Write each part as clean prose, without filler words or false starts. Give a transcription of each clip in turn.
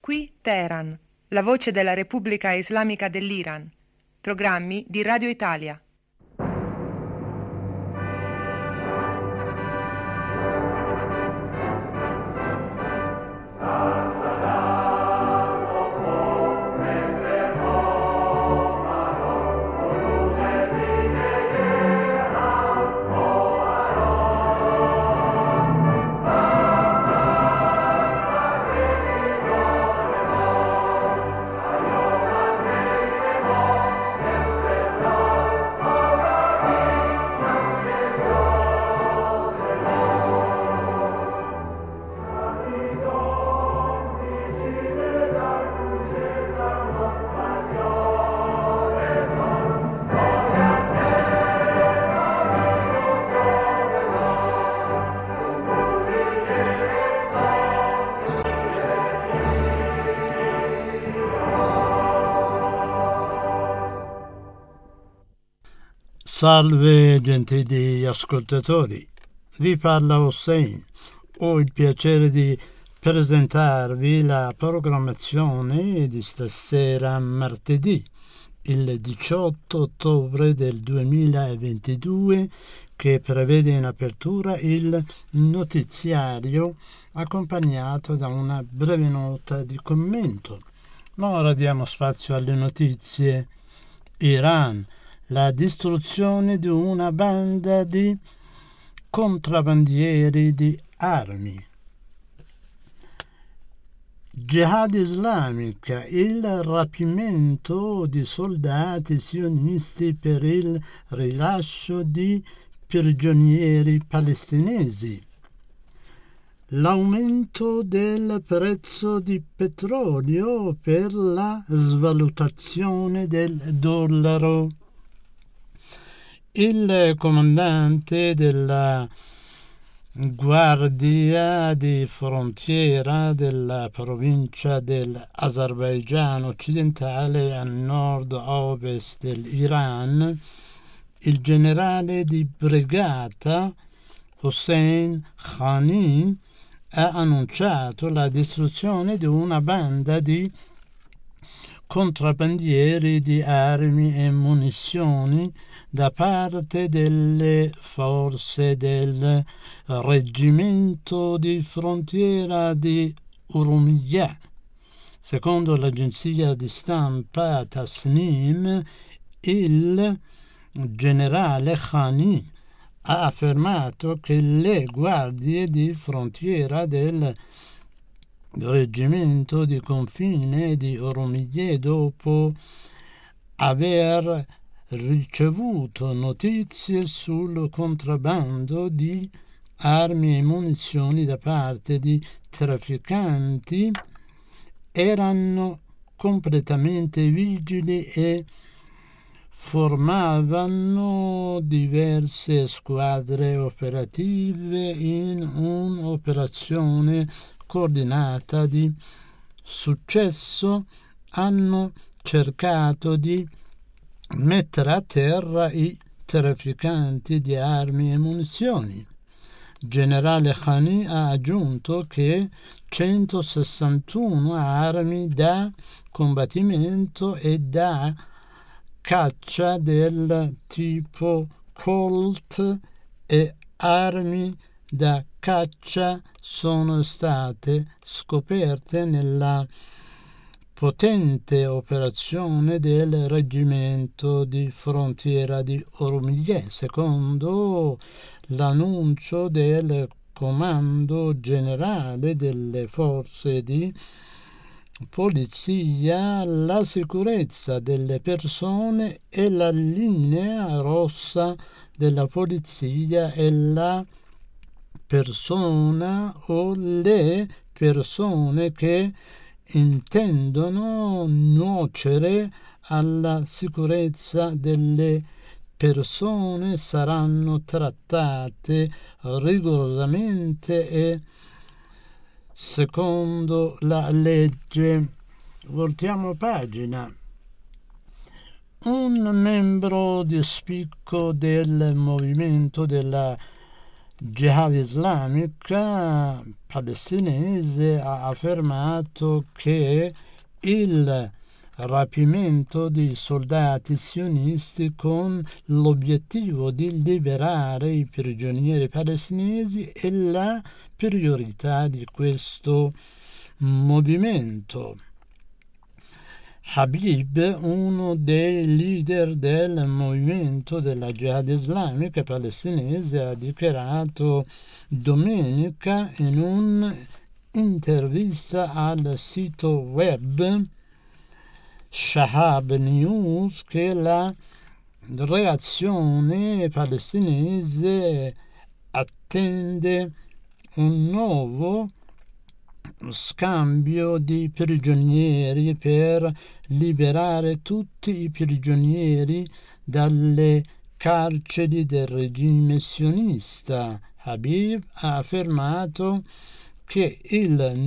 Qui Teheran, la voce della Repubblica Islamica dell'Iran. Programmi di Radio Italia. Salve gentili ascoltatori, vi parla Hossein. Ho il piacere di presentarvi la programmazione di stasera martedì, il 18 ottobre del 2022, che prevede in apertura il notiziario accompagnato da una breve nota di commento. Ma ora diamo spazio alle notizie. Iran. La distruzione di una banda di contrabbandieri di armi. Jihad islamica, il rapimento di soldati sionisti per il rilascio di prigionieri palestinesi. L'aumento del prezzo di petrolio per la svalutazione del dollaro. Il comandante della Guardia di Frontiera della provincia dell'Azerbaigian occidentale a nord-ovest dell'Iran, il generale di brigata Hossein Khani, ha annunciato la distruzione di una banda di contrabbandieri di armi e munizioni da parte delle forze del reggimento di frontiera di Urumiyah. Secondo l'agenzia di stampa Tasnim, il generale Khani ha affermato che le guardie di frontiera del reggimento di confine di Urumiyah, dopo aver ricevuto notizie sul contrabbando di armi e munizioni da parte di trafficanti, erano completamente vigili e formavano diverse squadre operative in un'operazione coordinata di successo. Hanno cercato di mettere a terra i trafficanti di armi e munizioni. Generale Khani ha aggiunto che 161 armi da combattimento e da caccia del tipo Colt e armi da caccia sono state scoperte nella potente operazione del reggimento di frontiera di Urumiyah, secondo l'annuncio del comando generale delle forze di polizia. La sicurezza delle persone è la linea rossa della polizia e la persona o le persone che intendono nuocere alla sicurezza delle persone saranno trattate rigorosamente e secondo la legge. Voltiamo pagina. Un membro di spicco del movimento della Jihad Islamica palestinese ha affermato che il rapimento di soldati sionisti con l'obiettivo di liberare i prigionieri palestinesi è la priorità di questo movimento. Habib, uno dei leader del movimento della Jihad Islamica palestinese, ha dichiarato domenica in un'intervista al sito web Shahab News che la reazione palestinese attende un nuovo scambio di prigionieri per liberare tutti i prigionieri dalle carceri del regime sionista. Habib ha affermato che che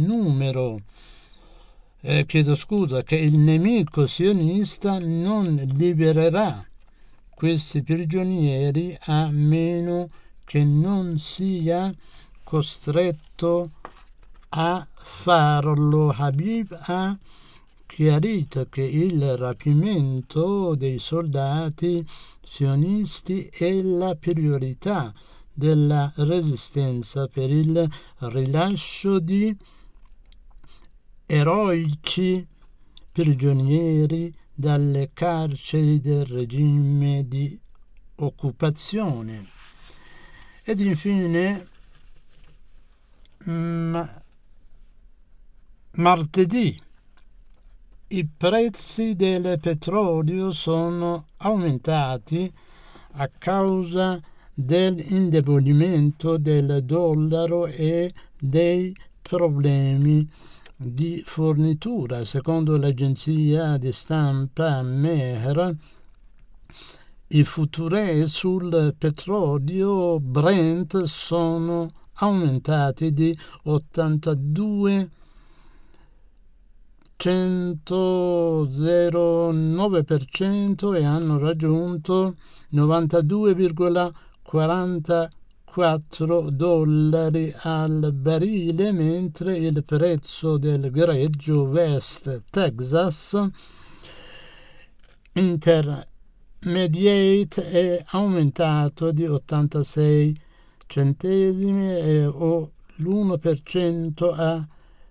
il nemico sionista non libererà questi prigionieri a meno che non sia costretto a farlo. Habib ha chiarito che il rapimento dei soldati sionisti è la priorità della resistenza per il rilascio di eroici prigionieri dalle carceri del regime di occupazione. Ed infine martedì i prezzi del petrolio sono aumentati a causa dell'indebolimento del dollaro e dei problemi di fornitura. Secondo l'agenzia di stampa Mehr, i futuri sul petrolio Brent sono aumentati di 82,09% e hanno raggiunto $92,44 al barile, mentre il prezzo del greggio West Texas Intermediate è aumentato di 86 centesimi o l'1% a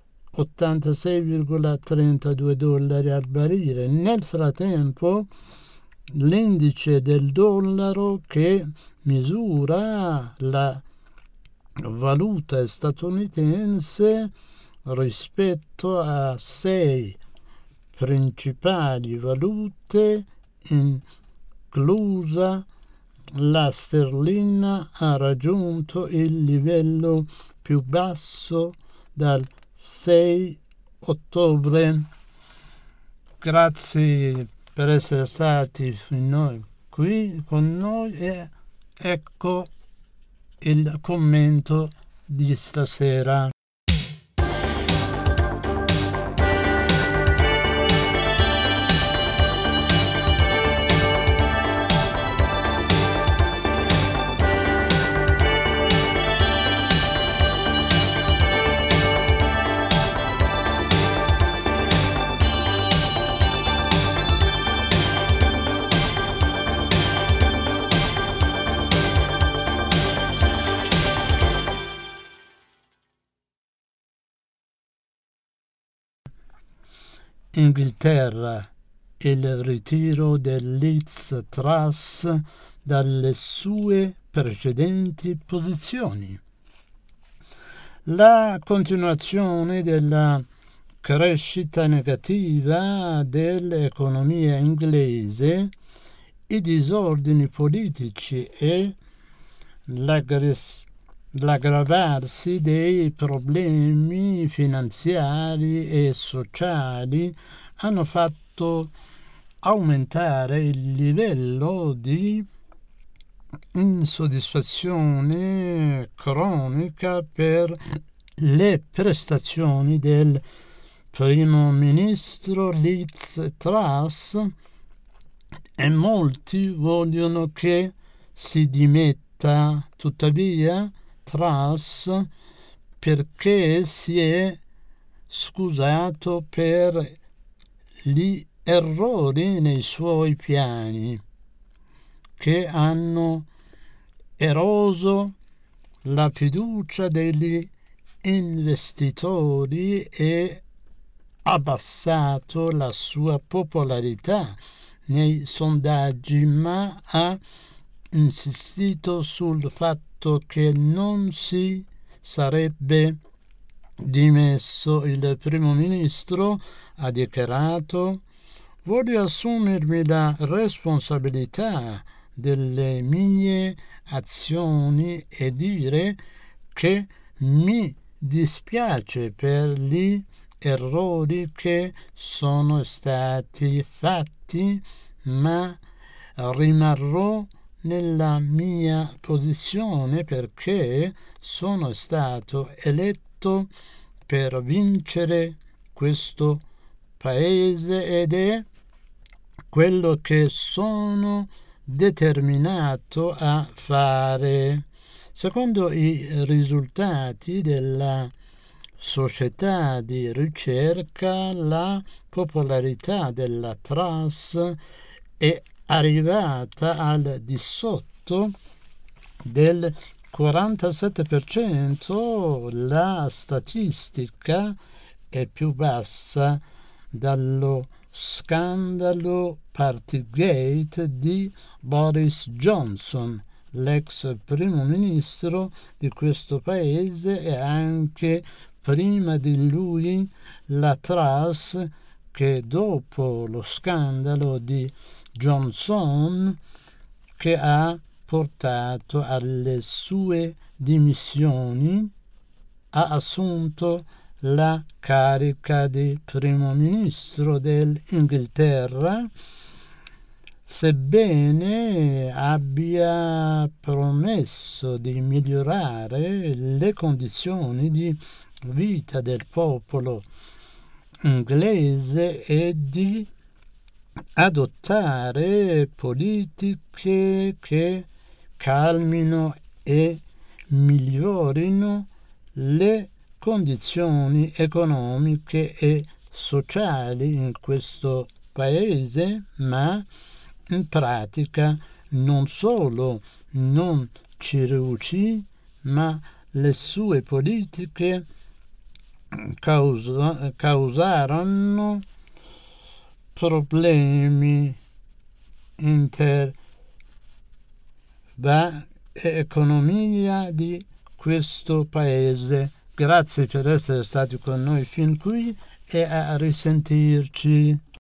$86,32 al barile. Nel frattempo l'indice del dollaro, che misura la valuta statunitense rispetto a 6 principali valute, inclusa la sterlina, ha raggiunto il livello più basso dal 6 ottobre. Grazie per essere stati qui con noi e ecco il commento di stasera. Inghilterra, il ritiro del Liz Truss dalle sue precedenti posizioni. La continuazione della crescita negativa dell'economia inglese, i disordini politici e l'aggravarsi dei problemi finanziari e sociali hanno fatto aumentare il livello di insoddisfazione cronica per le prestazioni del primo ministro Liz Truss e molti vogliono che si dimetta. Tuttavia, Truss perché si è scusato per gli errori nei suoi piani che hanno eroso la fiducia degli investitori e abbassato la sua popolarità nei sondaggi, ma ha insistito sul fatto che non si sarebbe dimesso. Il primo ministro ha dichiarato: voglio assumermi la responsabilità delle mie azioni e dire che mi dispiace per gli errori che sono stati fatti, ma rimarrò nella mia posizione perché sono stato eletto per vincere questo paese ed è quello che sono determinato a fare. Secondo i risultati della società di ricerca, la popolarità della Truss è arrivata al di sotto del 47%, la statistica è più bassa dallo scandalo Partygate di Boris Johnson, l'ex primo ministro di questo paese, e anche prima di lui la Truss, che dopo lo scandalo di Johnson, che ha portato alle sue dimissioni, ha assunto la carica di primo ministro dell'Inghilterra, sebbene abbia promesso di migliorare le condizioni di vita del popolo inglese e di adottare politiche che calmino e migliorino le condizioni economiche e sociali in questo paese, ma in pratica non solo non ci riuscì, ma le sue politiche causarono problemi economia di questo paese. Grazie per essere stati con noi fin qui e a risentirci.